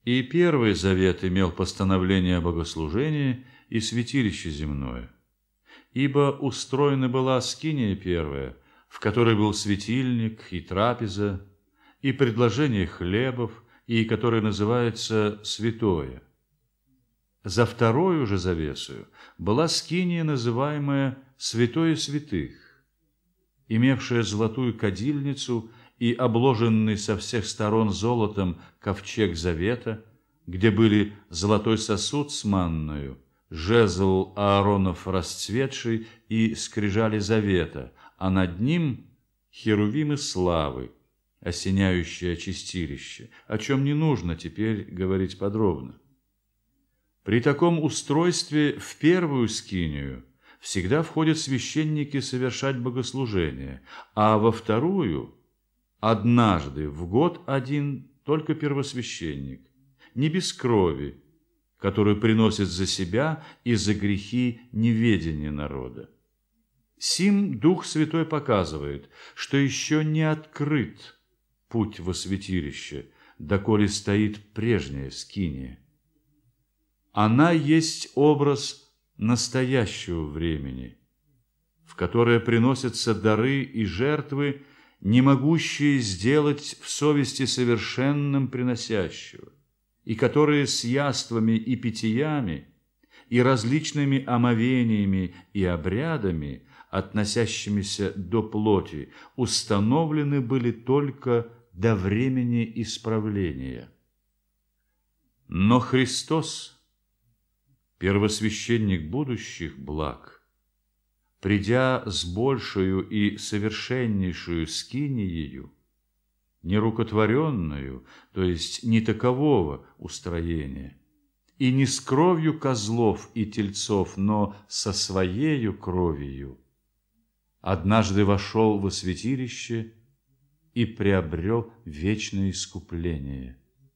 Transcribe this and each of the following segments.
И Первый Завет имел постановление о богослужении и святилище земное. Ибо устроена была скиния первая, в которой был светильник и трапеза, и предложение хлебов, и которое называется святое. За вторую же завесою была скиния, называемая святое святых, имевшая золотую кадильницу и обложенный со всех сторон золотом ковчег завета, где были золотой сосуд с манною, жезл Ааронов расцветший и скрижали завета, а над ним херувимы славы, осеняющие чистилище, о чем не нужно теперь говорить подробно. При таком устройстве в первую скинию всегда входят священники совершать богослужение, а во вторую однажды в год один только первосвященник, не без крови, которую приносит за себя и за грехи неведения народа. Сим Дух Святой показывает, что еще не открыт путь во святилище, доколе стоит прежняя скиния. Она есть образ настоящего времени, в которое приносятся дары и жертвы, не могущие сделать в совести совершенным приносящего, и которые с яствами и питьями, и различными омовениями и обрядами, относящимися до плоти, установлены были только до времени исправления. Но Христос, первосвященник будущих благ, придя с большую и совершеннейшую скиниею, нерукотворенную, то есть не такового устроения, и не с кровью козлов и тельцов, но со своею кровью, однажды вошел во святилище и приобрел вечное искупление.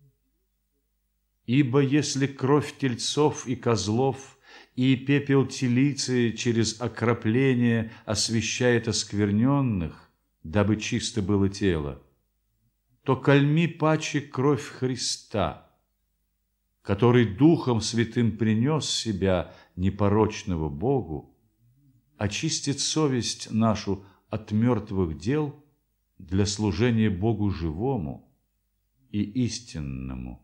Ибо если кровь тельцов и козлов и пепел телицы через окропление освящает оскверненных, дабы чисто было тело, то кальми паче кровь Христа, который Духом Святым принес себя непорочного Богу, очистит совесть нашу от мертвых дел для служения Богу живому и истинному.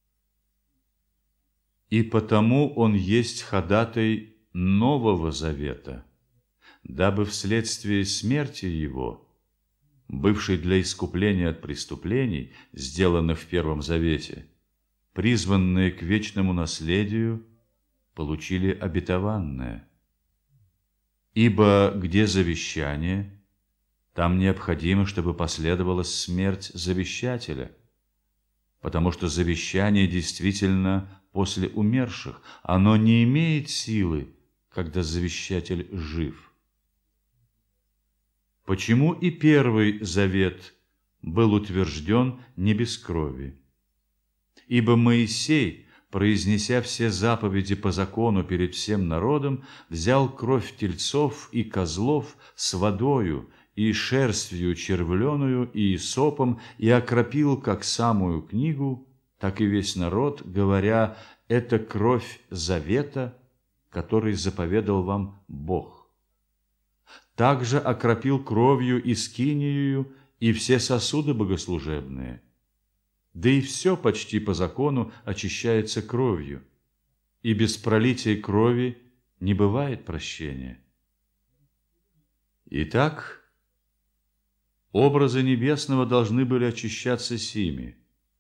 И потому Он есть ходатай Нового Завета, дабы вследствие смерти Его, бывшей для искупления от преступлений, сделанных в Первом Завете, призванные к вечному наследию, получили обетованное. Ибо где завещание, там необходимо, чтобы последовала смерть завещателя, потому что завещание действительно после умерших, оно не имеет силы, когда завещатель жив. Почему и Первый Завет был утвержден не без крови? Ибо Моисей, произнеся все заповеди по закону перед всем народом, взял кровь тельцов и козлов с водою и шерстью червленую и исопом и окропил как самую книгу, так и весь народ, говоря: «Это кровь завета, который заповедал вам Бог». Также окропил кровью и скинию и все сосуды богослужебные. Да и все почти по закону очищается кровью, и без пролития крови не бывает прощения. Итак, образы небесного должны были очищаться сими.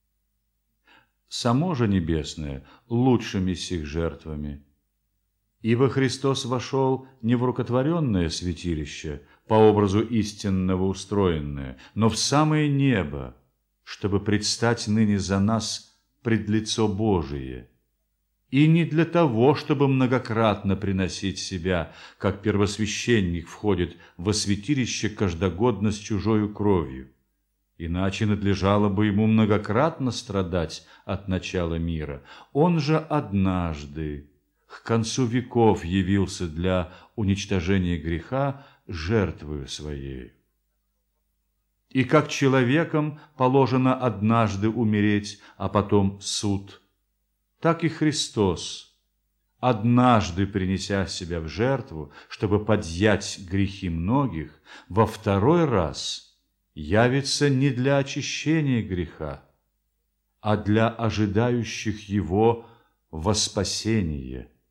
Само же небесное лучшими сих жертвами. Ибо Христос вошел не в рукотворенное святилище, по образу истинного устроенное, но в самое небо, чтобы предстать ныне за нас пред лицо Божие. И не для того, чтобы многократно приносить себя, как первосвященник входит во святилище каждогодно с чужою кровью. Иначе надлежало бы ему многократно страдать от начала мира. Он же однажды, к концу веков, явился для уничтожения греха жертвою своей. И как человеком положено однажды умереть, а потом суд, так и Христос, однажды принеся себя в жертву, чтобы подъять грехи многих, во второй раз явится не для очищения греха, а для ожидающих Его во спасение.